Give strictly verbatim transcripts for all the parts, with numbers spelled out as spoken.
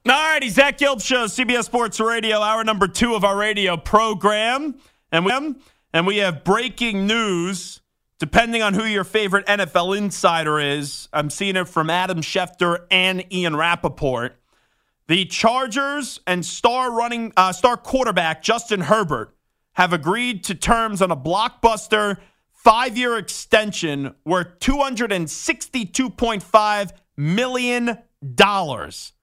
All righty, Zach Gilb Show, C B S Sports Radio, hour number two of our radio program. And we, and we have breaking news, depending on who your favorite N F L insider is. I'm seeing it from Adam Schefter and Ian Rappaport. The Chargers and star running uh, star quarterback Justin Herbert have agreed to terms on a blockbuster five-year extension worth two hundred sixty-two point five million dollars.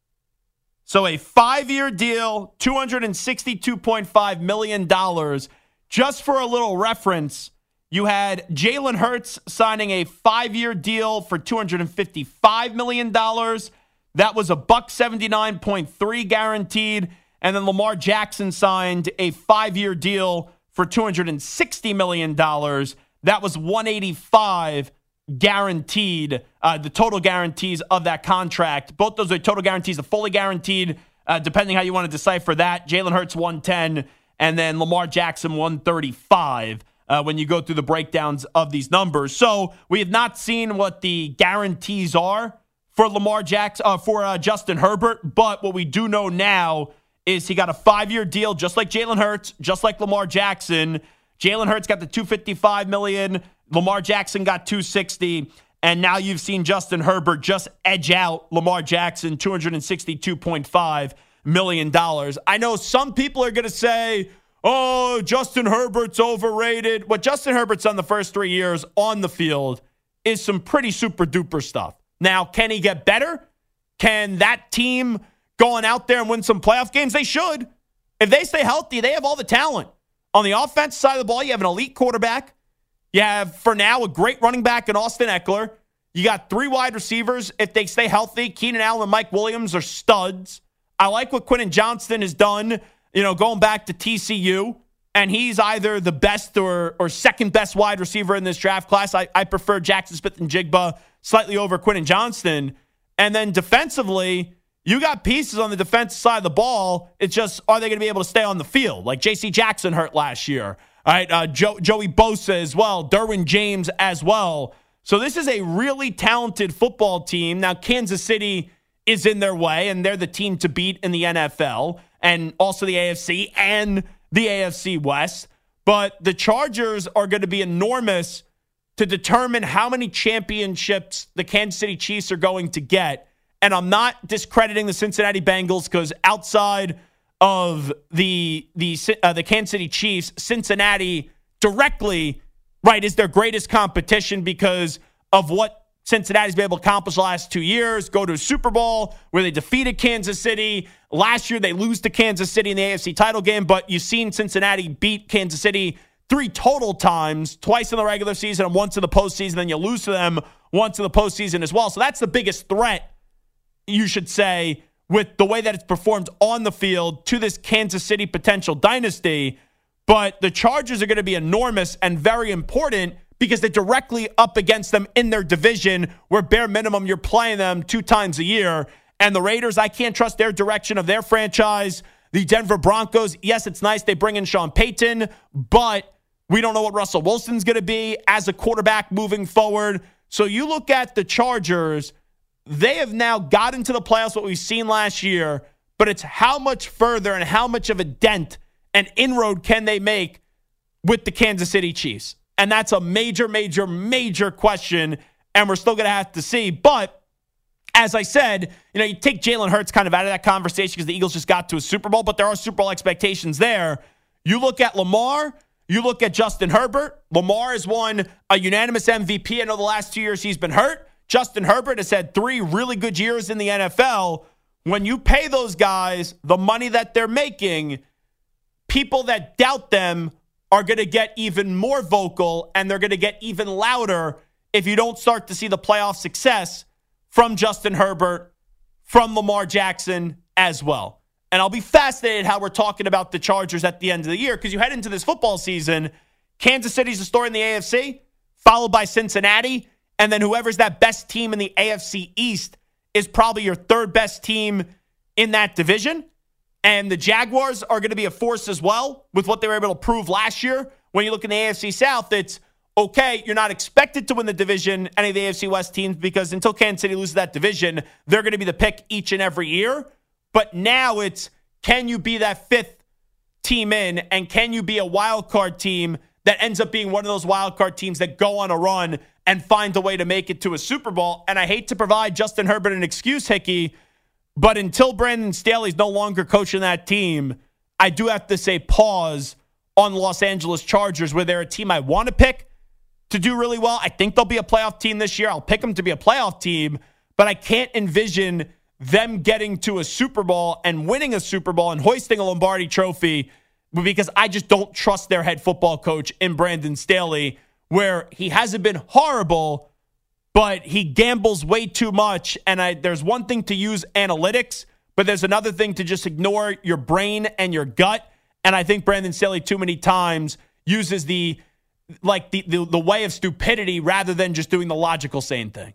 So a five-year deal, two hundred sixty-two point five million dollars. Just for a little reference, you had Jalen Hurts signing a five-year deal for two hundred fifty-five million dollars. That was a buck seventy-nine point three guaranteed. And then Lamar Jackson signed a five-year deal for two hundred sixty million dollars. That was one eighty-five guaranteed, uh, the total guarantees of that contract. Both those are total guarantees, the fully guaranteed, uh, depending how you want to decipher that. Jalen Hurts one ten, and then Lamar Jackson one thirty-five uh, when you go through the breakdowns of these numbers. So we have not seen what the guarantees are for Lamar Jackson, uh, for uh, Justin Herbert, but what we do know now is he got a five-year deal, just like Jalen Hurts, just like Lamar Jackson. Jalen Hurts got the two hundred fifty-five million dollars. Lamar Jackson got two hundred sixty, and now you've seen Justin Herbert just edge out Lamar Jackson, two hundred sixty-two point five million dollars. I know some people are going to say, oh, Justin Herbert's overrated. What Justin Herbert's done the first three years on the field is some pretty super-duper stuff. Now, can he get better? Can that team going out there and win some playoff games? They should. If they stay healthy, they have all the talent. On the offensive side of the ball, you have an elite quarterback. You have, for now, a great running back in Austin Eckler. You got three wide receivers. If they stay healthy, Keenan Allen and Mike Williams are studs. I like what Quentin Johnston has done, you know, going back to T C U. And he's either the best or or second best wide receiver in this draft class. I, I prefer Jackson Smith-Njigba slightly over Quentin Johnston. And then defensively, you got pieces on the defensive side of the ball. It's just, are they going to be able to stay on the field? Like J C Jackson hurt last year. All right, uh, Joe, Joey Bosa as well, Derwin James as well. So this is a really talented football team. Now, Kansas City is in their way, and they're the team to beat in the N F L, and also the A F C and the A F C West. But the Chargers are going to be enormous to determine how many championships the Kansas City Chiefs are going to get. And I'm not discrediting the Cincinnati Bengals because outside of the the uh, the Kansas City Chiefs, Cincinnati directly, right, is their greatest competition because of what Cincinnati's been able to accomplish the last two years, go to a Super Bowl where they defeated Kansas City. Last year, they lose to Kansas City in the A F C title game, but you've seen Cincinnati beat Kansas City three total times, twice in the regular season and once in the postseason, then you lose to them once in the postseason as well. So that's the biggest threat, you should say, with the way that it's performed on the field to this Kansas City potential dynasty. But the Chargers are going to be enormous and very important because they're directly up against them in their division where bare minimum you're playing them two times a year. And the Raiders, I can't trust their direction of their franchise. The Denver Broncos, yes, it's nice they bring in Sean Payton, but we don't know what Russell Wilson's going to be as a quarterback moving forward. So you look at the Chargers, they have now gotten to the playoffs, what we've seen last year, but it's how much further and how much of a dent and inroad can they make with the Kansas City Chiefs? And that's a major, major, major question, and we're still going to have to see. But as I said, you know, you take Jalen Hurts kind of out of that conversation because the Eagles just got to a Super Bowl, but there are Super Bowl expectations there. You look at Lamar, you look at Justin Herbert. Lamar has won a unanimous M V P. I know the last two years he's been hurt. Justin Herbert has had three really good years in the N F L. When you pay those guys the money that they're making, people that doubt them are going to get even more vocal, and they're going to get even louder if you don't start to see the playoff success from Justin Herbert, from Lamar Jackson as well. And I'll be fascinated how we're talking about the Chargers at the end of the year because you head into this football season, Kansas City's the story in the A F C, followed by Cincinnati, and then whoever's that best team in the A F C East is probably your third best team in that division. And the Jaguars are going to be a force as well with what they were able to prove last year. When you look in the A F C South, it's okay, you're not expected to win the division, any of the A F C West teams, because until Kansas City loses that division, they're going to be the pick each and every year. But now it's, can you be that fifth team in, and can you be a wild card team that ends up being one of those wild card teams that go on a run and find a way to make it to a Super Bowl? And I hate to provide Justin Herbert an excuse, Hickey, but until Brandon Staley's no longer coaching that team, I do have to say pause on Los Angeles Chargers, where they're a team I want to pick to do really well. I think they'll be a playoff team this year. I'll pick them to be a playoff team, but I can't envision them getting to a Super Bowl and winning a Super Bowl and hoisting a Lombardi trophy, because I just don't trust their head football coach in Brandon Staley, where he hasn't been horrible, but he gambles way too much. And I, there's one thing to use analytics, but there's another thing to just ignore your brain and your gut. And I think Brandon Staley too many times uses the like the, the, the way of stupidity rather than just doing the logical sane thing.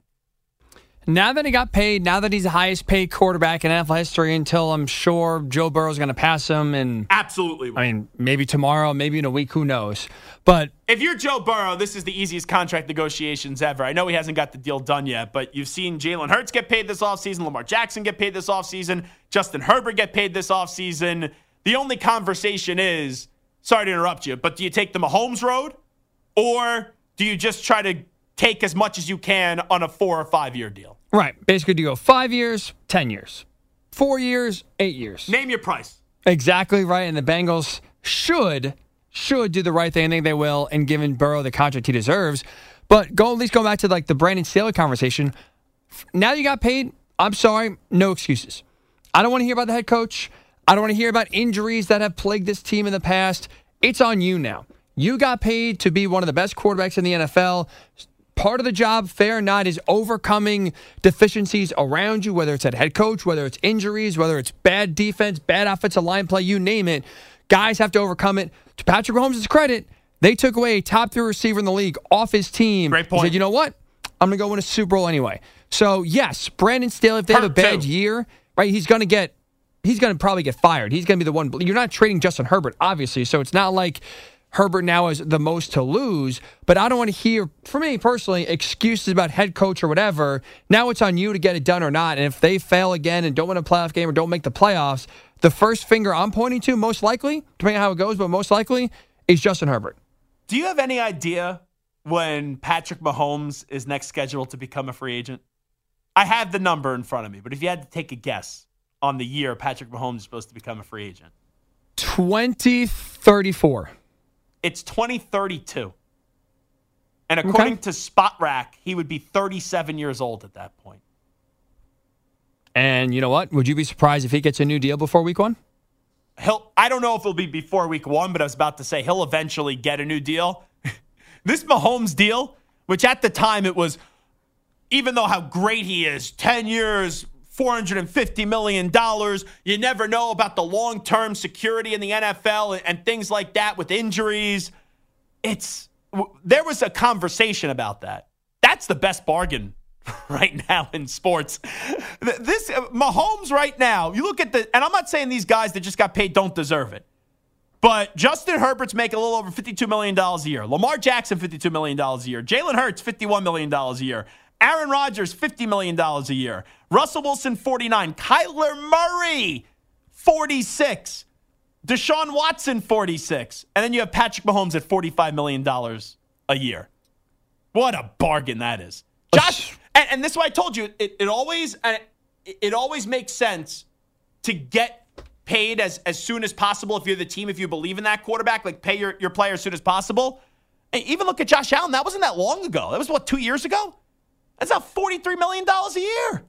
Now that he got paid, now that he's the highest paid quarterback in N F L history, until I'm sure Joe Burrow's going to pass him, and absolutely, I mean, maybe tomorrow, maybe in a week, who knows? But if you're Joe Burrow, this is the easiest contract negotiations ever. I know he hasn't got the deal done yet, but you've seen Jalen Hurts get paid this offseason, Lamar Jackson get paid this offseason, Justin Herbert get paid this offseason. The only conversation is, sorry to interrupt you, but do you take the Mahomes road, or do you just try to take as much as you can on a four or five year deal? Right. Basically, do you go five years, ten years, four years, eight years? Name your price. Exactly right. And the Bengals should should do the right thing. I think they will, and giving Burrow the contract he deserves. But go at least go back to like the Brandon Staley conversation. Now you got paid. I'm sorry, no excuses. I don't want to hear about the head coach. I don't want to hear about injuries that have plagued this team in the past. It's on you now. You got paid to be one of the best quarterbacks in the N F L. Part of the job, fair or not, is overcoming deficiencies around you, whether it's at head coach, whether it's injuries, whether it's bad defense, bad offensive line play, you name it. Guys have to overcome it. To Patrick Mahomes' credit, they took away a top three receiver in the league off his team. Great point. He said, you know what? I'm going to go win a Super Bowl anyway. So, yes, Brandon Staley, if they have a bad year, right, he's going to get, he's going to probably get fired. He's going to be the one. You're not trading Justin Herbert, obviously, so it's not like Herbert now has the most to lose, but I don't want to hear, for me personally, excuses about head coach or whatever. Now it's on you to get it done or not. And if they fail again and don't win a playoff game or don't make the playoffs, the first finger I'm pointing to, most likely, depending on how it goes, but most likely, is Justin Herbert. Do you have any idea when Patrick Mahomes is next scheduled to become a free agent? I have the number in front of me, but if you had to take a guess on the year Patrick Mahomes is supposed to become a free agent. twenty thirty-four. It's twenty thirty-two. And according okay. to Spot Rack, he would be thirty-seven years old at that point. And you know what? Would you be surprised if he gets a new deal before week one? He'll. I don't know if it'll be before week one, but I was about to say he'll eventually get a new deal. This Mahomes deal, which at the time it was, even though how great he is, ten years, four hundred fifty million dollars. You never know about the long-term security in the N F L and, and things like that with injuries. It's there was a conversation about that. That's the best bargain right now in sports. This Mahomes right now, you look at the, and I'm not saying these guys that just got paid don't deserve it, but Justin Herbert's making a little over fifty-two million dollars a year. Lamar Jackson, fifty-two million dollars a year. Jalen Hurts, fifty-one million dollars a year. Aaron Rodgers, fifty million dollars a year. Russell Wilson, forty-nine. Kyler Murray, forty-six. Deshaun Watson, forty-six. And then you have Patrick Mahomes at forty-five million dollars a year. What a bargain that is. Josh, and, and this is why I told you, it, it always it, it always makes sense to get paid as, as soon as possible if you're the team, if you believe in that quarterback, like pay your, your player as soon as possible. And even look at Josh Allen. That wasn't that long ago. That was, what, two years ago? That's not forty-three million dollars a year.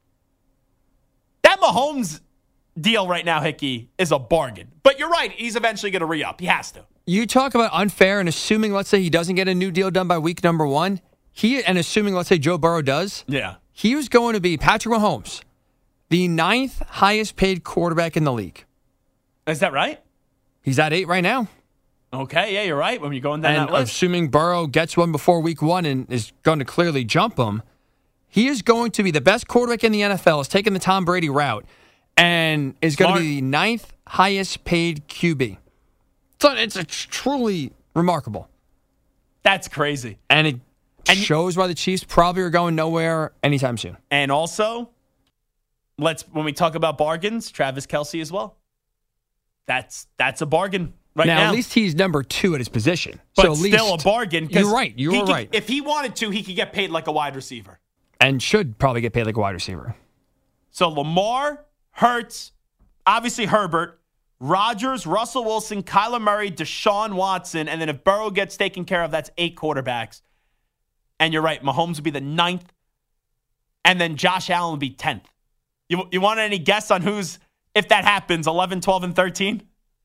That Mahomes deal right now, Hickey, is a bargain. But you're right. He's eventually going to re-up. He has to. You talk about unfair and assuming, let's say, he doesn't get a new deal done by week number one. He and assuming, let's say, Joe Burrow does. Yeah. He was going to be, Patrick Mahomes, the ninth highest paid quarterback in the league. Is that right? He's at eight right now. Okay, yeah, you're right. When you're going down and that list. Assuming Burrow gets one before week one and is going to clearly jump him, he is going to be the best quarterback in the N F L, is taking the Tom Brady route, and is Smart. going to be the ninth highest paid Q B. So it's, it's truly remarkable. That's crazy. And it and shows why the Chiefs probably are going nowhere anytime soon. And also, let's when we talk about bargains, Travis Kelce as well. That's that's a bargain right now. Now, at least he's number two at his position. But so at still least, a bargain. You're right. You were could, right. If he wanted to, he could get paid like a wide receiver. And should probably get paid like a wide receiver. So Lamar, Hurts, obviously Herbert, Rodgers, Russell Wilson, Kyler Murray, Deshaun Watson, and then if Burrow gets taken care of, that's eight quarterbacks. And you're right, Mahomes would be the ninth, and then Josh Allen would be tenth. You, you want any guess on who's, if that happens, eleven, twelve, and thirteen?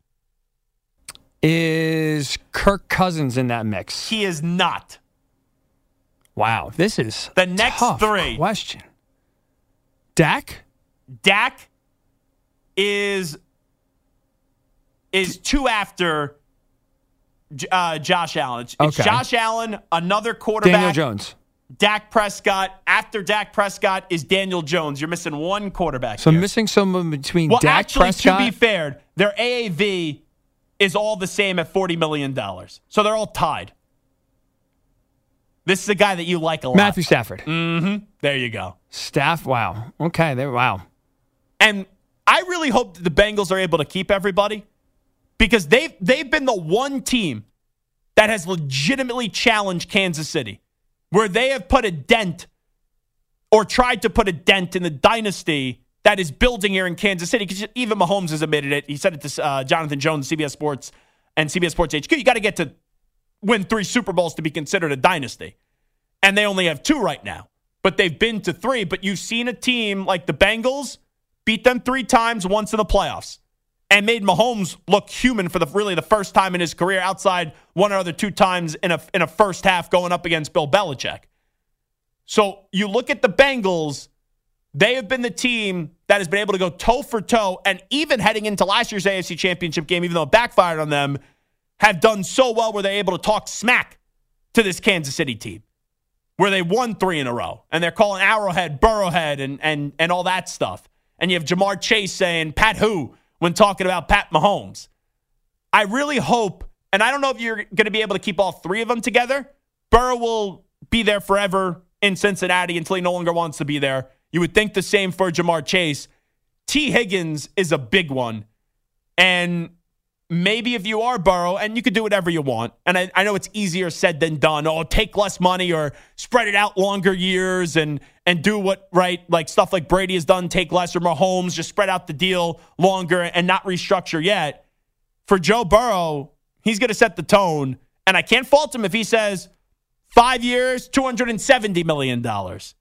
Is Kirk Cousins in that mix? He is not. Wow, this is the next tough three. Question. Dak? Dak is is two after uh, Josh Allen. It's Okay. Josh Allen, another quarterback. Daniel Jones. Dak Prescott. After Dak Prescott is Daniel Jones. You're missing one quarterback. So here. missing someone between well, Dak actually, Prescott. to be fair, their A A V is all the same at forty million dollars. So they're all tied. This is a guy that you like a lot. Matthew Stafford. Mm-hmm. There you go. Staff. Wow. Okay. There. Wow. And I really hope that the Bengals are able to keep everybody because they've, they've been the one team that has legitimately challenged Kansas City, where they have put a dent or tried to put a dent in the dynasty that is building here in Kansas City. Because even Mahomes has admitted it. He said it to uh, Jonathan Jones, C B S Sports, and C B S Sports H Q. You got to get to win three Super Bowls to be considered a dynasty. And they only have two right now. But they've been to three. But you've seen a team like the Bengals beat them three times, once in the playoffs, and made Mahomes look human for the really the first time in his career, outside one or other two times in a in a first half going up against Bill Belichick. So you look at the Bengals, they have been the team that has been able to go toe for toe, and even heading into last year's A F C Championship game, even though it backfired on them, have done so well where they're able to talk smack to this Kansas City team, where they won three in a row, and they're calling Arrowhead, Burrowhead, and and and all that stuff. And you have Jamar Chase saying, Pat who, when talking about Pat Mahomes. I really hope, and I don't know if you're going to be able to keep all three of them together. Burrow will be there forever in Cincinnati until he no longer wants to be there. You would think the same for Jamar Chase. T. Higgins is a big one. And maybe if you are Burrow, and you could do whatever you want, and I, I know it's easier said than done. Oh, take less money or spread it out longer years and and do what, right, like stuff like Brady has done, take less, or Mahomes, just spread out the deal longer and not restructure yet. For Joe Burrow, he's going to set the tone, and I can't fault him if he says five years, two hundred seventy million dollars.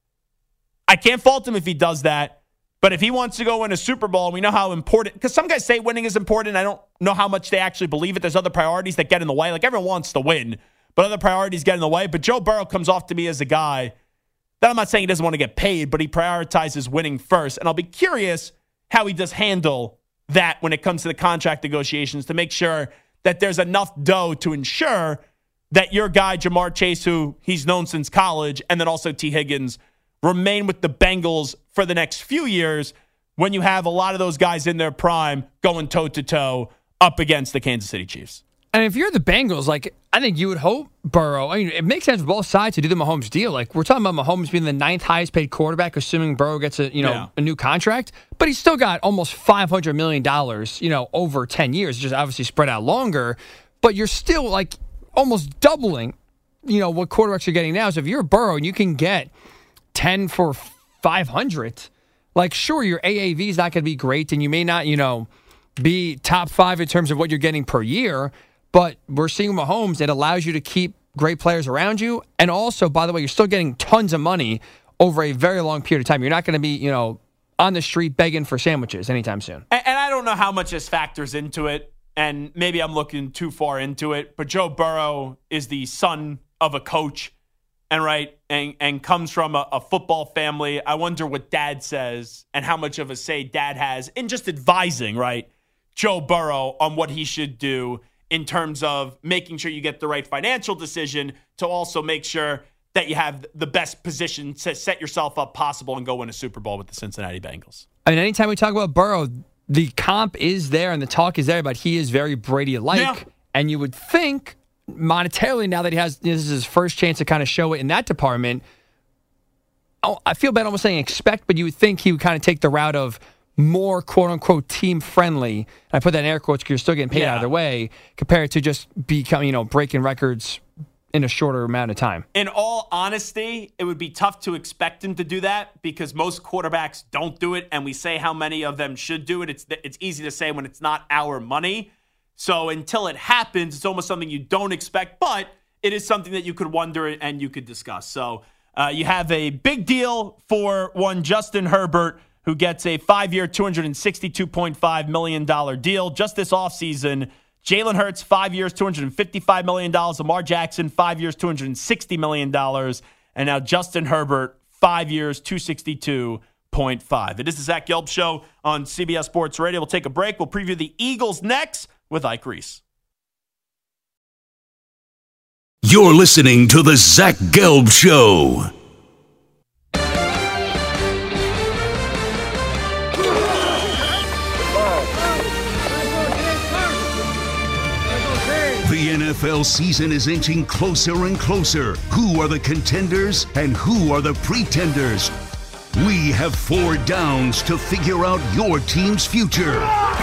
I can't fault him if he does that. But if he wants to go win a Super Bowl, and we know how important, because some guys say winning is important. I don't know how much they actually believe it. There's other priorities that get in the way. Like everyone wants to win, but other priorities get in the way. But Joe Burrow comes off to me as a guy that I'm not saying he doesn't want to get paid, but he prioritizes winning first. And I'll be curious how he does handle that when it comes to the contract negotiations to make sure that there's enough dough to ensure that your guy, Jamar Chase, who he's known since college, and then also T. Higgins, remain with the Bengals for the next few years when you have a lot of those guys in their prime going toe-to-toe up against the Kansas City Chiefs. And if you're the Bengals, like, I think you would hope Burrow, I mean, it makes sense for both sides to do the Mahomes deal. Like, we're talking about Mahomes being the ninth highest paid quarterback, assuming Burrow gets a, you know, yeah. a new contract, but he's still got almost five hundred million dollars, you know, over ten years, just obviously spread out longer, but you're still, like, almost doubling, you know, what quarterbacks are getting now. So if you're Burrow and you can get ten for five hundred, like, sure, your A A V is not going to be great, and you may not, you know, be top five in terms of what you're getting per year, but we're seeing Mahomes, it allows you to keep great players around you, and also, by the way, you're still getting tons of money over a very long period of time. You're not going to be, you know, on the street begging for sandwiches anytime soon. And, and I don't know how much this factors into it, and maybe I'm looking too far into it, but Joe Burrow is the son of a coach, and right, and, and comes from a, a football family. I wonder what dad says and how much of a say dad has in just advising, right, Joe Burrow on what he should do in terms of making sure you get the right financial decision to also make sure that you have the best position to set yourself up possible and go win a Super Bowl with the Cincinnati Bengals. I mean, anytime we talk about Burrow, the comp is there and the talk is there, but he is very Brady-like. Yeah. And you would think monetarily, now that he has, this is his first chance to kind of show it in that department, oh, I feel bad almost saying expect, but you would think he would kind of take the route of more quote-unquote team-friendly. I put that in air quotes because you're still getting paid Yeah. either way, compared to just becoming, you know, breaking records in a shorter amount of time. In all honesty, it would be tough to expect him to do that because most quarterbacks don't do it, and we say how many of them should do it. It's it's easy to say when it's not our money. So until it happens, it's almost something you don't expect, but it is something that you could wonder and you could discuss. So uh, you have a big deal for one Justin Herbert, who gets a five-year, two hundred sixty-two point five million dollars deal just this offseason. Jalen Hurts, five years, two hundred fifty-five million dollars. Lamar Jackson, five years, two hundred sixty million dollars. And now Justin Herbert, five years, two hundred sixty-two point five. It is the Zach Gelb Show on C B S Sports Radio. We'll take a break. We'll preview the Eagles next with Ike Reese. You're listening to the Zach Gelb Show. The N F L season is inching closer and closer. Who are the contenders and who are the pretenders? We have four downs to figure out your team's future.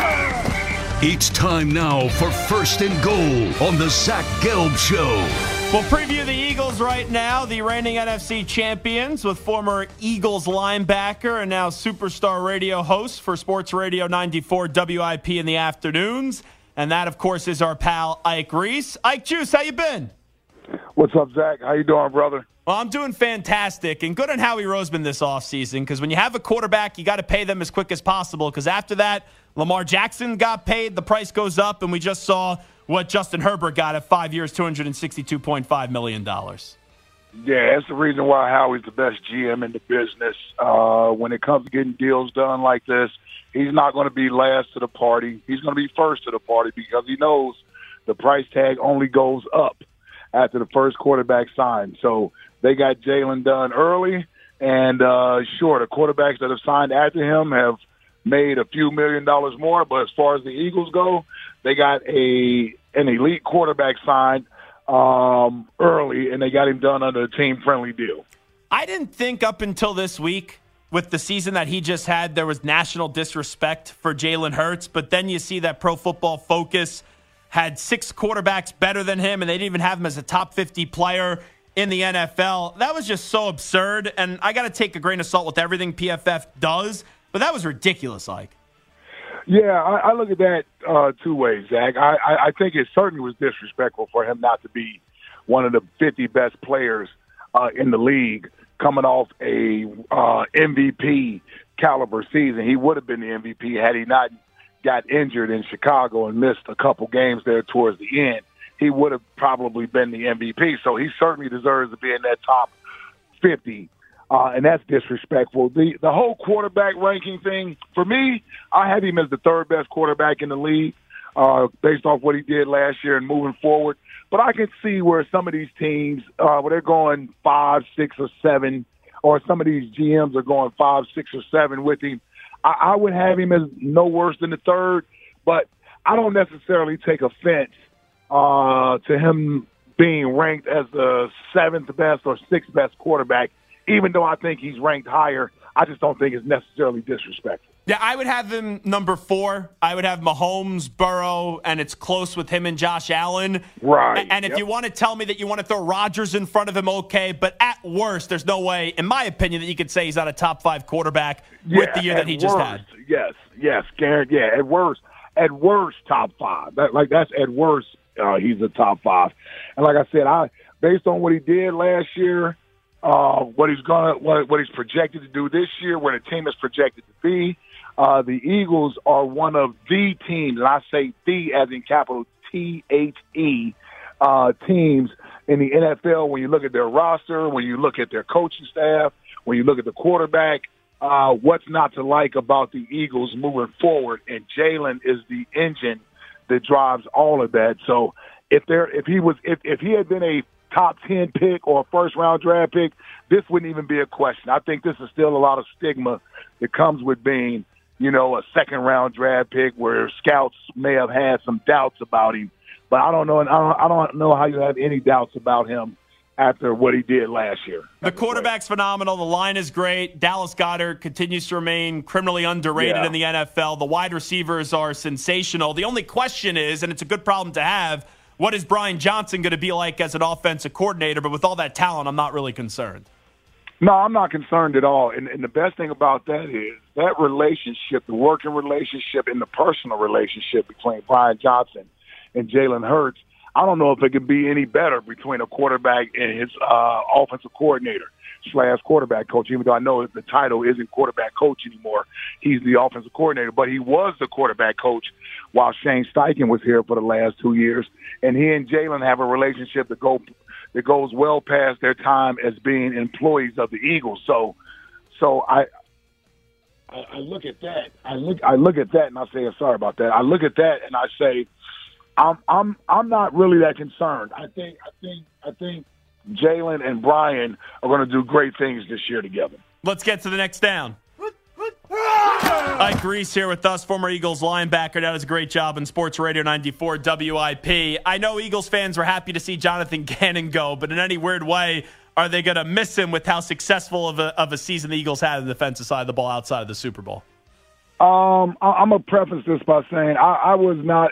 It's time now for First and Goal on the Zach Gelb Show. We'll preview the Eagles right now, the reigning N F C champions, with former Eagles linebacker and now superstar radio host for Sports Radio ninety-four W I P in the afternoons. And that, of course, is our pal Ike Reese. Ike Juice, how you been? What's up, Zach? How you doing, brother? Well, I'm doing fantastic, and good on Howie Roseman this offseason, because when you have a quarterback, you got to pay them as quick as possible, because after that, Lamar Jackson got paid, the price goes up, and we just saw what Justin Herbert got at five years, two hundred sixty-two point five million dollars. Yeah, that's the reason why Howie's the best G M in the business. Uh, when it comes to getting deals done like this, he's not going to be last to the party. He's going to be first to the party because he knows the price tag only goes up after the first quarterback signed. So they got Jalen done early, and uh, sure, the quarterbacks that have signed after him have made a few million dollars more. But as far as the Eagles go, they got a an elite quarterback signed um, early, and they got him done under a team-friendly deal. I didn't think up until this week, with the season that he just had, there was national disrespect for Jalen Hurts. But then you see that Pro Football Focus had six quarterbacks better than him, and they didn't even have him as a top fifty player in the N F L. That was just so absurd, and I got to take a grain of salt with everything P F F does, but that was ridiculous, Ike. Yeah, I, I look at that uh, two ways, Zach. I, I, I think it certainly was disrespectful for him not to be one of the fifty best players uh, in the league coming off a uh, M V P caliber season. He would have been the M V P had he not got injured in Chicago and missed a couple games there towards the end. He would have probably been the M V P, so he certainly deserves to be in that top fifty. Uh, and that's disrespectful. The the whole quarterback ranking thing, for me, I have him as the third best quarterback in the league uh, based off what he did last year and moving forward. But I can see where some of these teams, uh, where they're going five, six, or seven, or some of these G Ms are going five, six, or seven with him. I, I would have him as no worse than the third, but I don't necessarily take offense uh, to him being ranked as the seventh best or sixth best quarterback. Even though I think he's ranked higher, I just don't think it's necessarily disrespectful. Yeah, I would have him number four. I would have Mahomes, Burrow, and it's close with him and Josh Allen. Right. And if yep. you want to tell me that you want to throw Rodgers in front of him, okay. But at worst, there's no way, in my opinion, that you could say he's not a top five quarterback yeah, with the year that he worst, just had. Yes, yes, Garrett. Yeah, at worst, at worst, top five. That, like that's at worst, uh, he's a top five. And like I said, I based on what he did last year. Uh, what he's gonna, what, what he's projected to do this year, where the team is projected to be. Uh, the Eagles are one of the teams, and I say "the" as in capital T H E, uh, teams in the N F L. When you look at their roster, when you look at their coaching staff, when you look at the quarterback, uh, what's not to like about the Eagles moving forward? And Jalen is the engine that drives all of that. So if there, if he was, if if he had been a top ten pick or a first-round draft pick, this wouldn't even be a question. I think this is still a lot of stigma that comes with being, you know, a second-round draft pick where scouts may have had some doubts about him. But I don't know, and I don't, I don't know how you have any doubts about him after what he did last year. The quarterback's phenomenal. The line is great. Dallas Goedert continues to remain criminally underrated Yeah. in the N F L. The wide receivers are sensational. The only question is, and it's a good problem to have, what is Brian Johnson going to be like as an offensive coordinator? But with all that talent, I'm not really concerned. No, I'm not concerned at all. And, and the best thing about that is that relationship, the working relationship and the personal relationship between Brian Johnson and Jalen Hurts, I don't know if it could be any better between a quarterback and his uh, offensive coordinator slash quarterback coach, even though I know the title isn't quarterback coach anymore. He's the offensive coordinator, but he was the quarterback coach while Shane Steichen was here for the last two years. And he and Jalen have a relationship that, go, that goes well past their time as being employees of the Eagles. So so I I, I look at that. I look I look at that and I say, sorry about that. I look at that and I say, I'm I'm I'm not really that concerned. I think I think I think Jalen and Brian are going to do great things this year together. Let's get to the next down. Ike Reese here with us, former Eagles linebacker. That was a great job in Sports Radio ninety-four W I P. I know Eagles fans were happy to see Jonathan Gannon go, but in any weird way, are they going to miss him with how successful of a, of a season the Eagles had on the defensive side of the ball outside of the Super Bowl? Um, I, I'm going to preface this by saying I, I was not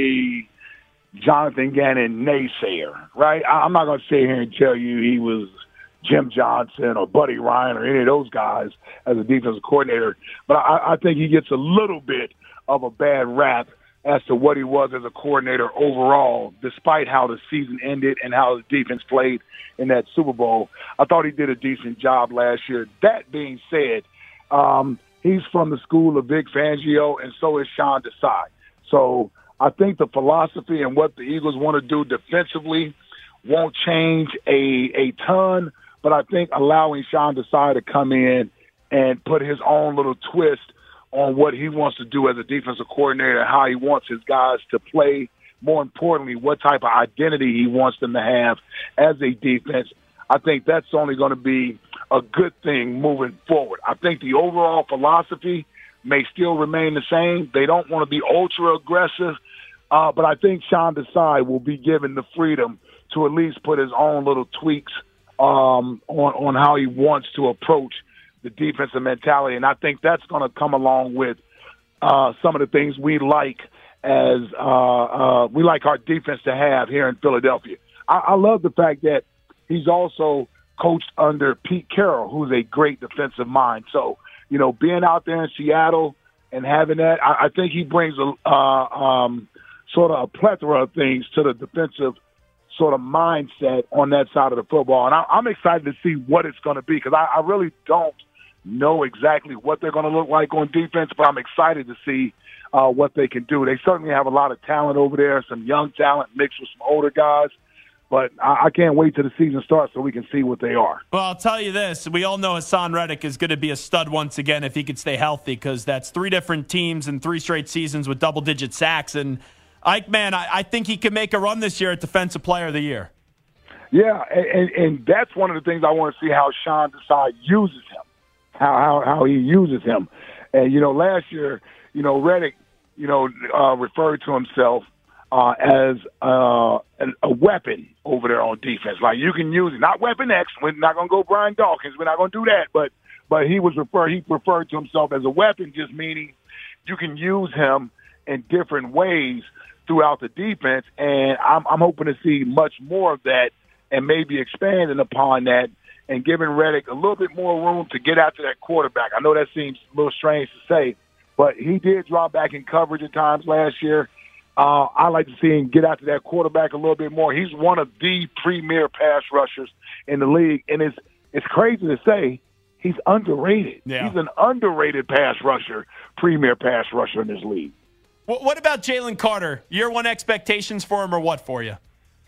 a Jonathan Gannon naysayer, right? I, I'm not going to sit here and tell you he was Jim Johnson or Buddy Ryan or any of those guys as a defensive coordinator, but I, I think he gets a little bit of a bad rap as to what he was as a coordinator overall, despite how the season ended and how the defense played in that Super Bowl. I thought he did a decent job last year. That being said, um, he's from the school of Vic Fangio, and so is Sean Desai. So I think the philosophy and what the Eagles want to do defensively won't change a, a ton, but I think allowing Sean Desai to come in and put his own little twist on what he wants to do as a defensive coordinator, how he wants his guys to play, more importantly, what type of identity he wants them to have as a defense, I think that's only going to be a good thing moving forward. I think the overall philosophy may still remain the same. They don't want to be ultra aggressive, uh, but I think Sean Desai will be given the freedom to at least put his own little tweaks um, on, on how he wants to approach the defensive mentality. And I think that's going to come along with uh, some of the things we like as uh, uh, we like our defense to have here in Philadelphia. I, I love the fact that he's also coached under Pete Carroll, who's a great defensive mind. So, you know, being out there in Seattle and having that, I, I think he brings a uh, um, sort of a plethora of things to the defensive sort of mindset on that side of the football. And I, I'm excited to see what it's going to be because I, I really don't know exactly what they're going to look like on defense, but I'm excited to see uh, what they can do. They certainly have a lot of talent over there, some young talent mixed with some older guys. But I can't wait till the season starts so we can see what they are. Well, I'll tell you this. We all know Hassan Reddick is going to be a stud once again if he could stay healthy because that's three different teams and three straight seasons with double-digit sacks. And, Ike, man, I, I think he can make a run this year at Defensive Player of the Year. Yeah, and, and that's one of the things I want to see how Sean Desai uses him, how, how, how he uses him. And, you know, last year, you know, Reddick, you know, uh, referred to himself Uh, as uh, a weapon over there on defense. Like, you can use it. Not Weapon X. We're not going to go Brian Dawkins. We're not going to do that. But but he was refer he referred to himself as a weapon, just meaning you can use him in different ways throughout the defense. And I'm, I'm hoping to see much more of that and maybe expanding upon that and giving Reddick a little bit more room to get after that quarterback. I know that seems a little strange to say, but he did drop back in coverage at times last year. Uh, I like to see him get after that quarterback a little bit more. He's one of the premier pass rushers in the league, and it's it's crazy to say he's underrated. Yeah. He's an underrated pass rusher, premier pass rusher in this league. What, what about Jalen Carter? Year one expectations for him or what for you?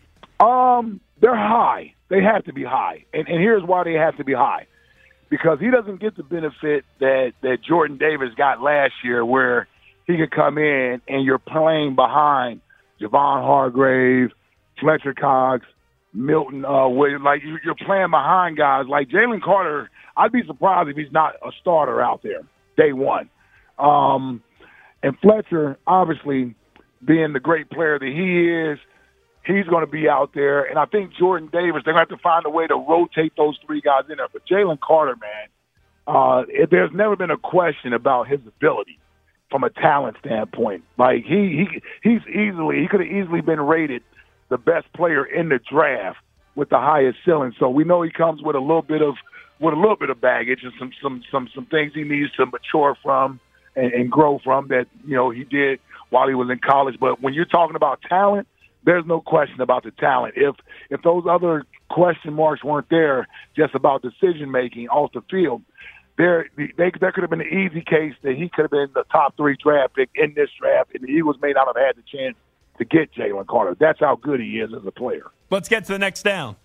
Um, they're high. They have to be high, and, and here's why they have to be high. Because he doesn't get the benefit that, that Jordan Davis got last year where he could come in and you're playing behind Javon Hargrave, Fletcher Cox, Milton uh, Williams. Like, you're playing behind guys like Jalen Carter. I'd be surprised if he's not a starter out there day one. Um, and Fletcher, obviously, being the great player that he is, he's going to be out there. And I think Jordan Davis, they're going to have to find a way to rotate those three guys in there. But Jalen Carter, man, uh, it, there's never been a question about his ability from a talent standpoint. Like, he, he he's easily, he could have easily been rated the best player in the draft with the highest ceiling. So we know he comes with a little bit of, with a little bit of baggage and some, some, some, some things he needs to mature from and, and grow from that, you know, he did while he was in college. But when you're talking about talent, there's no question about the talent. If if those other question marks weren't there, just about decision making off the field, there they, there could have been an easy case that he could have been the top three draft pick in this draft, and the Eagles may not have had the chance to get Jalen Carter. That's how good he is as a player. Let's get to the next down.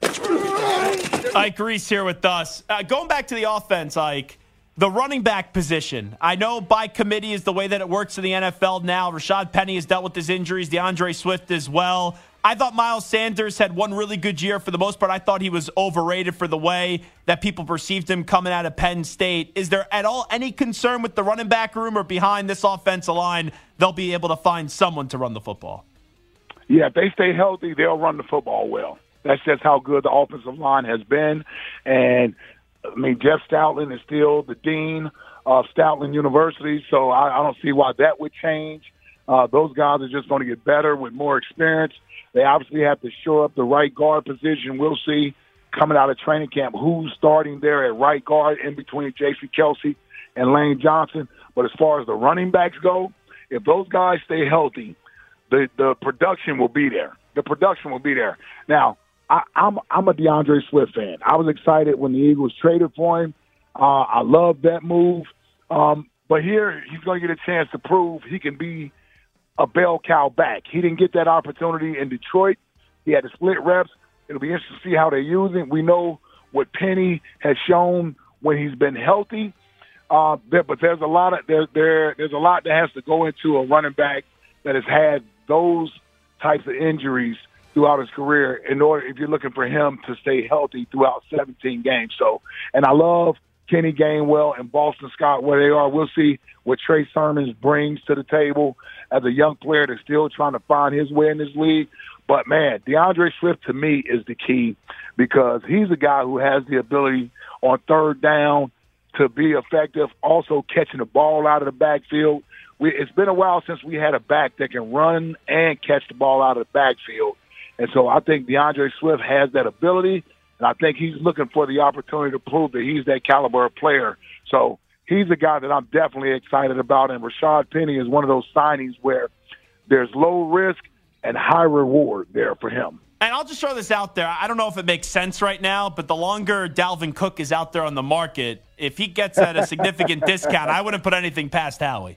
Ike Reese here with us. Uh, going back to the offense, Ike, the running back position. I know by committee is the way that it works in the N F L now. Rashad Penny has dealt with his injuries, DeAndre Swift as well. I thought Miles Sanders had one really good year. For the most part, I thought he was overrated for the way that people perceived him coming out of Penn State. Is there at all any concern with the running back room or behind this offensive line they'll be able to find someone to run the football? Yeah, if they stay healthy, they'll run the football well. That's just how good the offensive line has been. And, I mean, Jeff Stoutland is still the dean of Stoutland University, so I, I don't see why that would change. Uh, those guys are just going to get better with more experience. They obviously have to shore up the right guard position. We'll see coming out of training camp who's starting there at right guard in between J C Kelsey and Lane Johnson. But as far as the running backs go, if those guys stay healthy, the, the production will be there. The production will be there. Now, I, I'm I'm a DeAndre Swift fan. I was excited when the Eagles traded for him. Uh, I love that move. Um, but here he's going to get a chance to prove he can be a bell cow back. He didn't get that opportunity in Detroit. He had to split reps. It'll be interesting to see how they use him. We know what Penny has shown when he's been healthy. Uh, there, but there's a lot of there, there there's a lot that has to go into a running back that has had those types of injuries throughout his career in order if you're looking for him to stay healthy throughout seventeen games. So, and I love Kenny Gainwell and Boston Scott where they are. We'll see what Trey Sermons brings to the table as a young player that's still trying to find his way in this league. But, man, DeAndre Swift to me is the key because he's a guy who has the ability on third down to be effective, also catching the ball out of the backfield. We, it's been a while since we had a back that can run and catch the ball out of the backfield. And so I think DeAndre Swift has that ability, and I think he's looking for the opportunity to prove that he's that caliber of player. So he's a guy that I'm definitely excited about, and Rashad Penny is one of those signings where there's low risk and high reward there for him. And I'll just throw this out there. I don't know if it makes sense right now, but the longer Dalvin Cook is out there on the market, if he gets at a significant discount, I wouldn't put anything past Howie.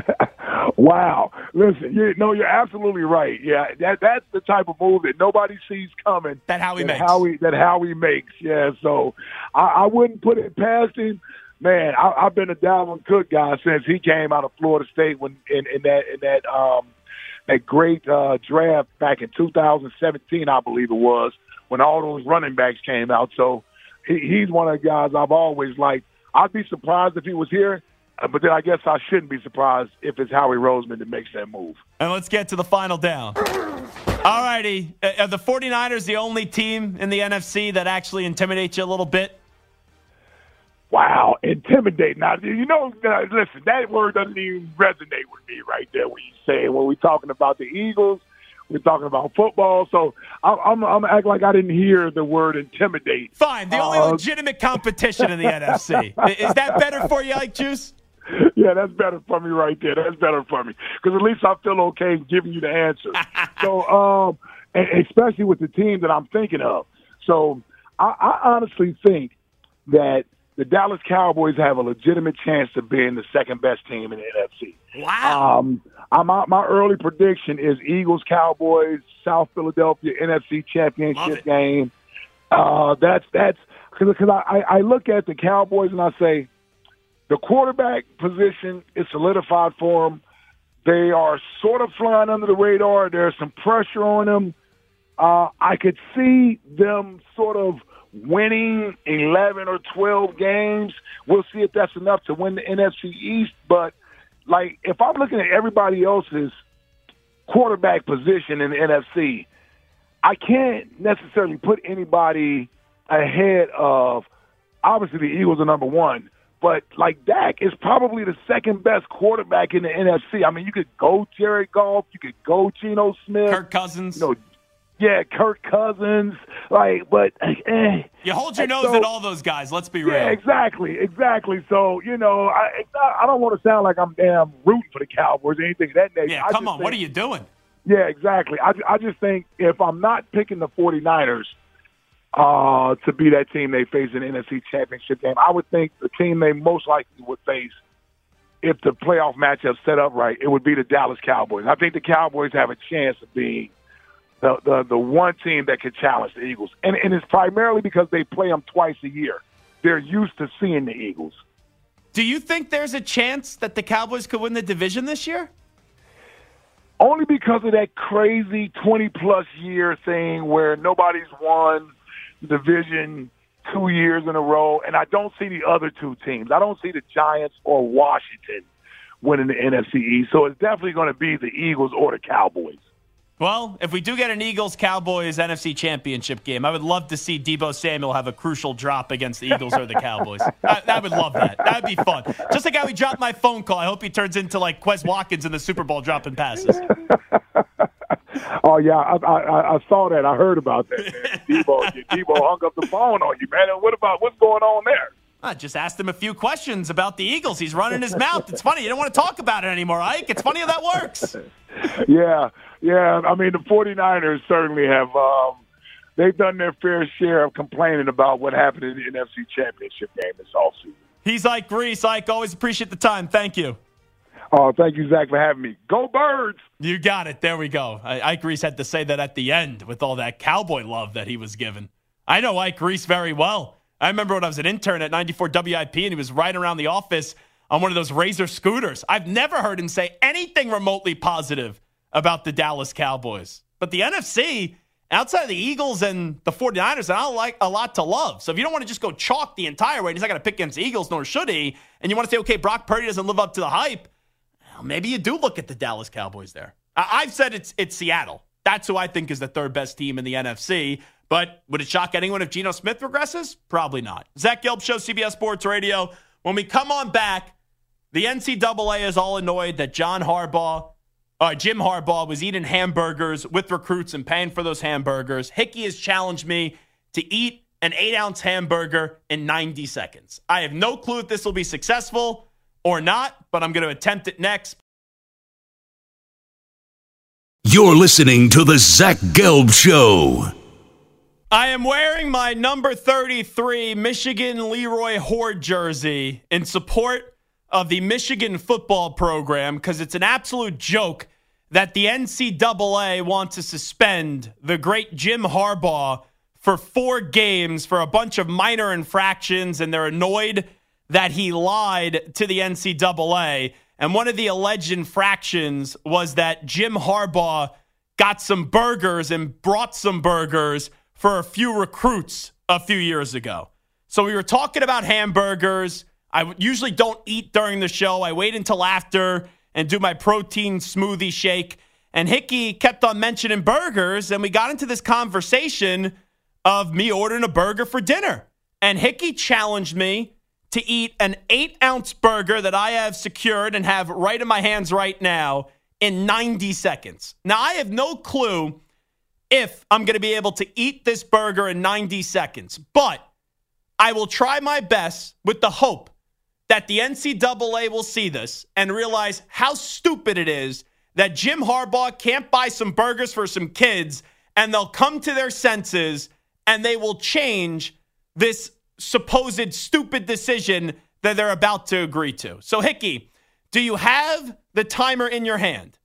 Wow. Listen, you know, you're absolutely right. Yeah, that that's the type of move that nobody sees coming. That Howie that makes. Howie, that Howie makes, yeah. So I, I wouldn't put it past him. Man, I, I've been a Dalvin Cook guy since he came out of Florida State when in, in that in that um that great uh, draft back in two thousand seventeen, I believe it was, when all those running backs came out. So he, he's one of the guys I've always liked. I'd be surprised if he was here, but then I guess I shouldn't be surprised if it's Howie Roseman that makes that move. And let's get to the final down. All righty. Are the 49ers the only team in the N F C that actually intimidates you a little bit? Wow, intimidate. Now, you know, uh, listen, that word doesn't even resonate with me right there when you say it. When we're talking about the Eagles, we're talking about football. So I'm, I'm, I'm acting like I didn't hear the word intimidate. Fine. The only uh, legitimate competition in the N F C. Is that better for you, Ike Juice? Yeah, that's better for me right there. That's better for me. Because at least I feel okay giving you the answer. so, um, and especially with the team that I'm thinking of. So I, I honestly think that the Dallas Cowboys have a legitimate chance of being the second-best team in the N F C. Wow. Um, I'm, my early prediction is Eagles-Cowboys, South Philadelphia N F C Championship game. Uh, that's that's because I, I look at the Cowboys and I say the quarterback position is solidified for them. They are sort of flying under the radar. There's some pressure on them. Uh, I could see them sort of winning eleven or twelve games. We'll see if that's enough to win the N F C East. But, like, if I'm looking at everybody else's quarterback position in the N F C, I can't necessarily put anybody ahead of, obviously, the Eagles are number one. But, like, Dak is probably the second-best quarterback in the N F C. I mean, you could go Jared Goff. You could go Geno Smith. Kirk Cousins. You know, yeah, Kirk Cousins. Like, but, eh. You hold your nose so, at all those guys. Let's be real. Yeah, exactly, exactly. So, you know, I I don't want to sound like I'm damn rooting for the Cowboys or anything of that nature. Yeah, I come on. think, What are you doing? Yeah, exactly. I, I just think if I'm not picking the 49ers uh, to be that team they face in the N F C Championship game, I would think the team they most likely would face if the playoff matchup set up right, it would be the Dallas Cowboys. I think the Cowboys have a chance of being the the, the one team that could challenge the Eagles. And, and it's primarily because they play them twice a year. They're used to seeing the Eagles. Do you think there's a chance that the Cowboys could win the division this year? Only because of that crazy twenty-plus year thing where nobody's won the division two years in a row, and I don't see the other two teams. I don't see the Giants or Washington winning the N F C East, so it's definitely going to be the Eagles or the Cowboys. Well, if we do get an Eagles-Cowboys N F C Championship game, I would love to see Deebo Samuel have a crucial drop against the Eagles or the Cowboys. I, I would love that. That would be fun. Just like how he dropped my phone call. I hope he turns into like Quez Watkins in the Super Bowl dropping passes. Oh, yeah, I, I, I saw that. I heard about that, man. Deebo, Deebo hung up the phone on you, man. And what about what's going on there? I just asked him a few questions about the Eagles. He's running his mouth. It's funny. You don't want to talk about it anymore, Ike. It's funny how that works. Yeah, yeah. I mean, the 49ers certainly have um, – they've done their fair share of complaining about what happened in the N F C Championship game this offseason. He's Ike Reese. Ike, always appreciate the time. Thank you. Oh, thank you, Zach, for having me. Go Birds! You got it. There we go. I, Ike Reese had to say that at the end with all that cowboy love that he was given. I know Ike Reese very well. I remember when I was an intern at ninety-four W I P and he was riding around the office on one of those Razor scooters. I've never heard him say anything remotely positive about the Dallas Cowboys. But the N F C, outside of the Eagles and the 49ers, I don't like a lot to love. So if you don't want to just go chalk the entire way, he's not going to pick against the Eagles, nor should he, and you want to say, okay, Brock Purdy doesn't live up to the hype, well, maybe you do look at the Dallas Cowboys there. I- I've said it's it's Seattle. That's who I think is the third best team in the N F C. But would it shock anyone if Geno Smith regresses? Probably not. Zach Gelb Show, C B S Sports Radio. When we come on back, the N C double A is all annoyed that John Harbaugh, uh, Jim Harbaugh was eating hamburgers with recruits and paying for those hamburgers. Hickey has challenged me to eat an eight-ounce hamburger in ninety seconds. I have no clue if this will be successful or not, but I'm going to attempt it next. You're listening to the Zach Gelb Show. I am wearing my number thirty-three Michigan Leroy Horde jersey in support of the Michigan football program because it's an absolute joke that the N C double A wants to suspend the great Jim Harbaugh for four games for a bunch of minor infractions, and they're annoyed that he lied to the N C double A. And one of the alleged infractions was that Jim Harbaugh got some burgers and brought some burgers for a few recruits a few years ago. So we were talking about hamburgers. I usually don't eat during the show. I wait until after and do my protein smoothie shake. And Hickey kept on mentioning burgers, and we got into this conversation of me ordering a burger for dinner. And Hickey challenged me to eat an eight-ounce burger that I have secured and have right in my hands right now in ninety seconds. Now, I have no clue if I'm going to be able to eat this burger in ninety seconds. But I will try my best with the hope that the N C double A will see this and realize how stupid it is that Jim Harbaugh can't buy some burgers for some kids, and they'll come to their senses and they will change this supposed stupid decision that they're about to agree to. So, Hickey, do you have the timer in your hand?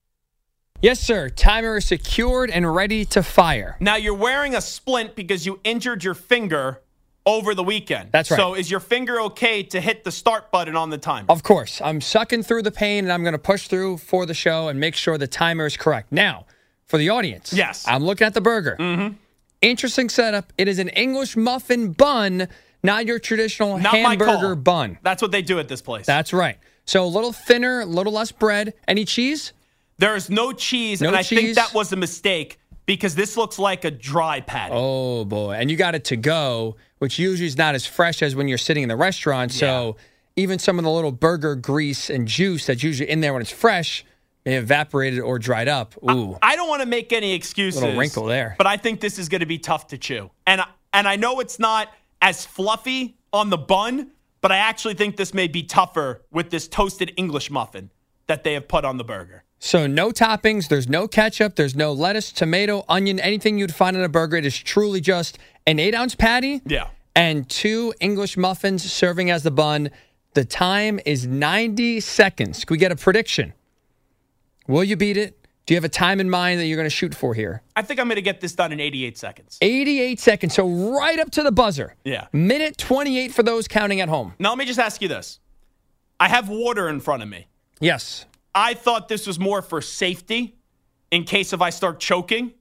Yes, sir. Timer is secured and ready to fire. Now, you're wearing a splint because you injured your finger over the weekend. That's right. So is your finger okay to hit the start button on the timer? Of course. I'm sucking through the pain, and I'm going to push through for the show and make sure the timer is correct. Now, for the audience. Yes. I'm looking at the burger. Mm-hmm. Interesting setup. It is an English muffin bun, not your traditional Not hamburger bun. That's what they do at this place. That's right. So a little thinner, a little less bread. Any cheese? There is no cheese, No and I cheese. think that was a mistake because this looks like a dry patty. Oh, boy. And you got it to go, which usually is not as fresh as when you're sitting in the restaurant. So yeah. even some of the little burger grease and juice that's usually in there when it's fresh may have evaporated or dried up. Ooh. I, I don't want to make any excuses. Little wrinkle there. But I think this is going to be tough to chew. And, and I know it's not as fluffy on the bun, but I actually think this may be tougher with this toasted English muffin that they have put on the burger. So no toppings, there's no ketchup, there's no lettuce, tomato, onion, anything you'd find on a burger. It is truly just an eight-ounce patty yeah. and two English muffins serving as the bun. The time is ninety seconds. Can we get a prediction? Will you beat it? Do you have a time in mind that you're going to shoot for here? I think I'm going to get this done in eighty-eight seconds. eighty-eight seconds, so right up to the buzzer. Yeah. Minute twenty-eight for those counting at home. Now, let me just ask you this. I have water in front of me. Yes. I thought this was more for safety in case if I start choking.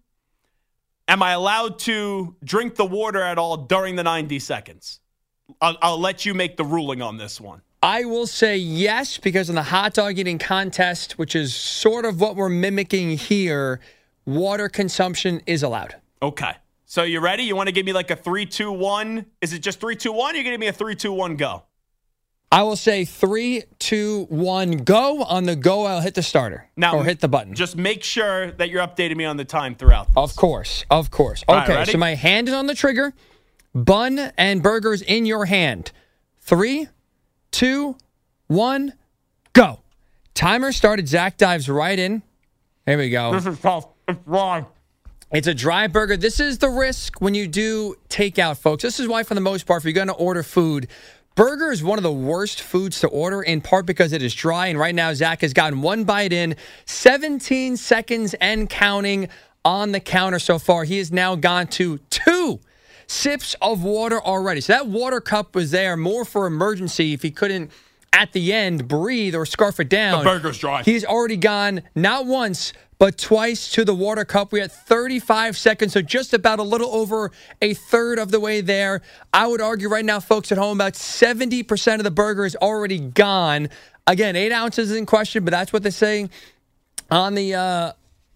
Am I allowed to drink the water at all during the ninety seconds? I'll, I'll let you make the ruling on this one. I will say yes, because in the hot dog eating contest, which is sort of what we're mimicking here, water consumption is allowed. Okay. So you ready? You want to give me like a three two one? Is it just three two one? You're going to give me a three two one go? I will say three, two, one, go. On the go, I'll hit the starter now, or hit the button. Just make sure that you're updating me on the time throughout this. Of course. Of course. All Okay, right, so my hand is on the trigger. Bun and burgers in your hand. Three, two, one, go. Timer started. Zach dives right in. There we go. This is tough. It's wrong. It's a dry burger. This is the risk when you do takeout, folks. This is why, for the most part, if you're going to order food, burger is one of the worst foods to order, in part because it is dry. And right now, Zach has gotten one bite in, seventeen seconds and counting on the counter so far. He has now gone to two sips of water already. So that water cup was there more for emergency if he couldn't, at the end, breathe or scarf it down. The burger's dry. He's already gone not once, but twice to the water cup. We had thirty-five seconds, so just about a little over a third of the way there. I would argue right now, folks at home, about seventy percent of the burger is already gone. Again, eight ounces is in question, but that's what they're saying on the uh,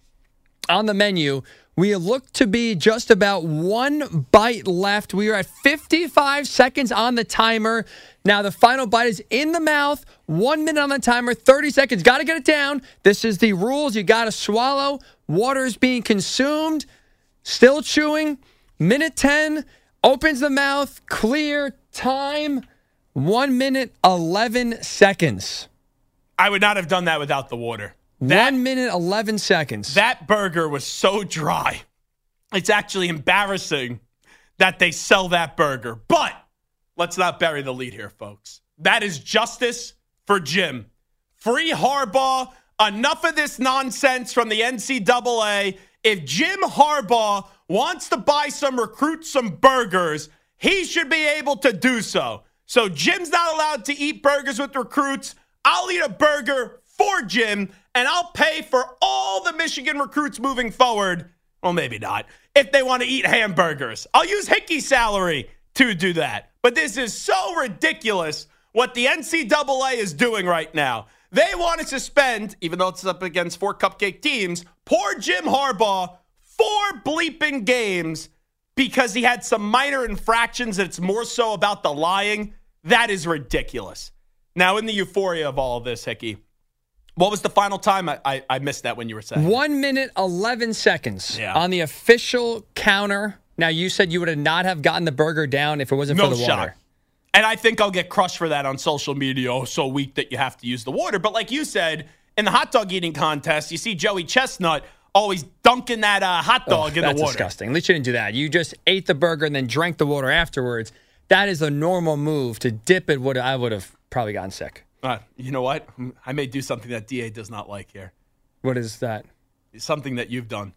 on the menu. We look to be just about one bite left. We are at fifty-five seconds on the timer. Now, the final bite is in the mouth. One minute on the timer, thirty seconds. Got to get it down. This is the rules. You got to swallow. Water is being consumed. Still chewing. Minute ten. Opens the mouth. Clear. Time. One minute, eleven seconds. I would not have done that without the water. That, One minute, eleven seconds. That burger was so dry. It's actually embarrassing that they sell that burger. But let's not bury the lead here, folks. That is justice for Jim. Free Harbaugh. Enough of this nonsense from the N C double A. If Jim Harbaugh wants to buy some recruits some burgers, he should be able to do so. So Jim's not allowed to eat burgers with recruits. I'll eat a burger for Jim, and I'll pay for all the Michigan recruits moving forward. Well, maybe not. If they want to eat hamburgers, I'll use Hickey's salary to do that. But this is so ridiculous what the N C double A is doing right now. They want to suspend, even though it's up against four cupcake teams, poor Jim Harbaugh, four bleeping games because he had some minor infractions and it's more so about the lying. That is ridiculous. Now, in the euphoria of all of this, Hickey, what was the final time? I, I, I missed that when you were saying. One minute, eleven seconds yeah. on the official counter. Now, you said you would not have gotten the burger down if it wasn't no for the shot. water. And I think I'll get crushed for that on social media. Oh, so weak that you have to use the water. But like you said, in the hot dog eating contest, you see Joey Chestnut always dunking that uh, hot dog oh, in the water. That's disgusting. At least you didn't do that. You just ate the burger and then drank the water afterwards. That is a normal move. To dip it, would I would have probably gotten sick. Uh, you know what? I may do something that D A does not like here. What is that? It's something that you've done.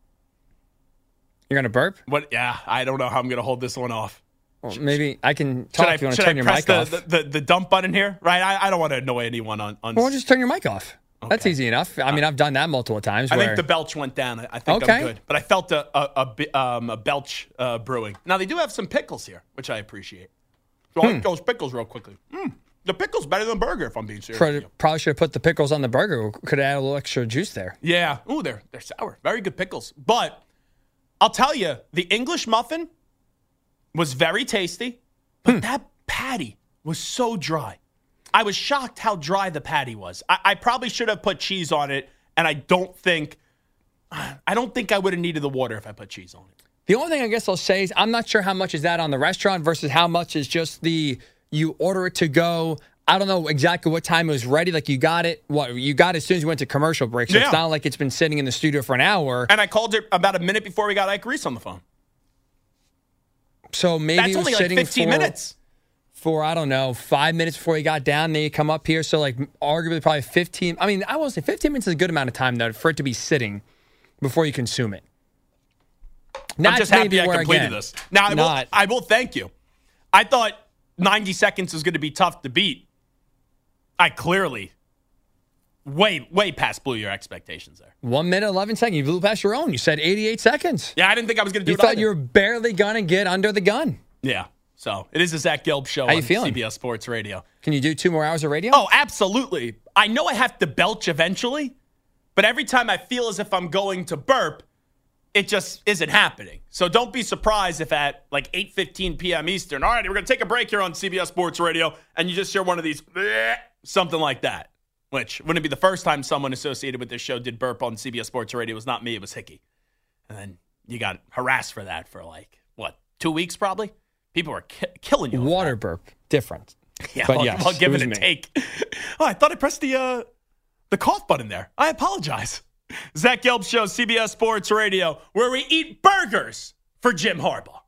You're going to burp? What? Yeah, I don't know how I'm going to hold this one off. Well, maybe I can talk should if you I, want to turn I your press mic the, off. The, the, the dump button here? Right? I, I don't want to annoy anyone on... on well, just turn your mic off. Okay. That's easy enough. I mean, I've done that multiple times. I where... think the belch went down. I think okay. I'm good. But I felt a, a, a, um, a belch uh, brewing. Now, they do have some pickles here, which I appreciate. So I'll Hmm. eat those pickles real quickly. Mm. The pickle's better than burger, if I'm being serious. Probably, probably should have put the pickles on the burger. Could have added a little extra juice there. Yeah. Ooh, they're they're sour. Very good pickles. But I'll tell you, the English muffin was very tasty, but hmm. that patty was so dry. I was shocked how dry the patty was. I, I probably should have put cheese on it, and I don't think I don't think I would have needed the water if I put cheese on it. The only thing I guess I'll say is I'm not sure how much is that on the restaurant versus how much is just the you order it to go. I don't know exactly what time it was ready. Like you got it, what you got it as soon as you went to commercial break. So yeah. It's not like it's been sitting in the studio for an hour. And I called it about a minute before we got Ike Reese on the phone. So maybe that's it was only like sitting fifteen for, minutes. For I don't know, five minutes before he got down. Then you come up here. So like arguably probably fifteen. I mean, I won't say fifteen minutes is a good amount of time though for it to be sitting before you consume it. Not I'm just happy I completed again, this. Now, I will, I will thank you. I thought ninety seconds was going to be tough to beat. I clearly way, way past blew your expectations there. One minute, eleven seconds. You blew past your own. You said eighty-eight seconds. Yeah, I didn't think I was going to do you it You thought either. you were barely going to get under the gun. Yeah. So it is the Zach Gelb Show How on you feeling? C B S Sports Radio. Can you do two more hours of radio? Oh, absolutely. I know I have to belch eventually, but every time I feel as if I'm going to burp, it just isn't happening. So don't be surprised if at like eight fifteen p.m. Eastern, all right, we're going to take a break here on C B S Sports Radio, and you just hear one of these, something like that, which wouldn't be the first time someone associated with this show did burp on C B S Sports Radio. It was not me, it was Hickey. And then you got harassed for that for like, what, two weeks probably? People were ki- killing you. Water burp, different. Yeah, but I'll, yes, I'll give it, it a me. take. Oh, I thought I pressed the uh, the cough button there. I apologize. Zach Gelb Show, C B S Sports Radio, where we eat burgers for Jim Harbaugh.